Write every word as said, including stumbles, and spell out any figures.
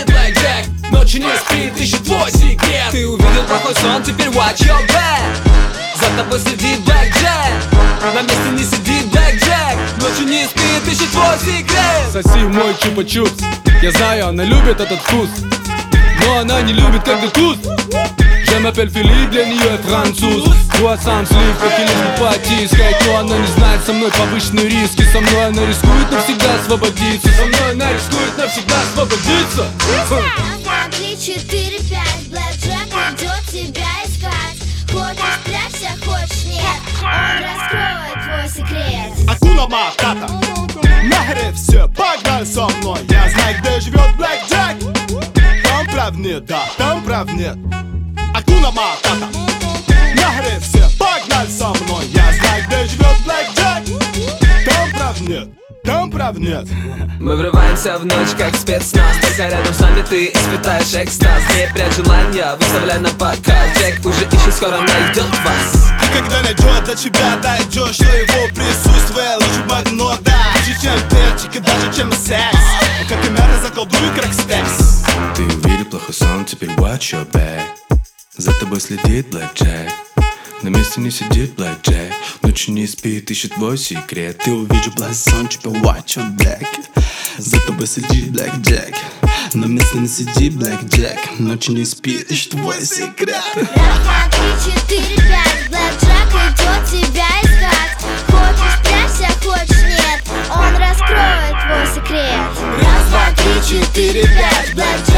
Black Jack, ночью не спит, ищет твой секрет. Ты увидел плохой сон, теперь watch your back. За тобой следит Black Jack, на месте не сидит Black Jack, ночью не спит, ищет твой секрет. Соси мой чупа-чупс, я знаю, она любит этот вкус, но она не любит, когда вкус. Je m'appelle Филипп, для нее я француз. Круассан, сливка, филипп, потискать. Но она не знает, со мной повышенные риски. Со мной она рискует навсегда освободиться. Со мной она рискует навсегда освободиться. Раз, три, четыре, пять. Black Jack идет тебя искать. Хочешь прячься, хочешь нет, он раскроет твой секрет. Акуна Матата, нахрен все, погнали со мной. Я знаю, где живет Black Jack. Там прав нет, да, там прав нет. Акуна Матата, нахрен все, погнали со мной. Я знаю, где живет Black Jack. Там прав нет, там прав нет. Мы врываемся в ночь, как спецназ. Только рядом с нами ты испытаешь экстаз. Не прячь желания, выставляй на показ. Джек уже ищет, скоро найдет вас. И когда найдет, до тебя дойдет, что его присутствие лучше магнот, да. Лучше, чем перчик и даже чем секс. Как камера заколдует, как стекс. Ты увидел плохой сон, теперь watch your back. За тобой следит Black Jack, на месте не сидит Black Jack, ночью не спит, ищет твой секрет. Ты увидел плохой сон, теперь watch your back. За тобой следит Black Jack, на месте не сидит Black Jack, ночью не спит, ищет твой секрет. Раз, два, три, четыре, пять. Black Jack идет тебя искать. Хочешь прячься, хочешь нет, он раскроет твой секрет. Раз, два, три, четыре, пять. Black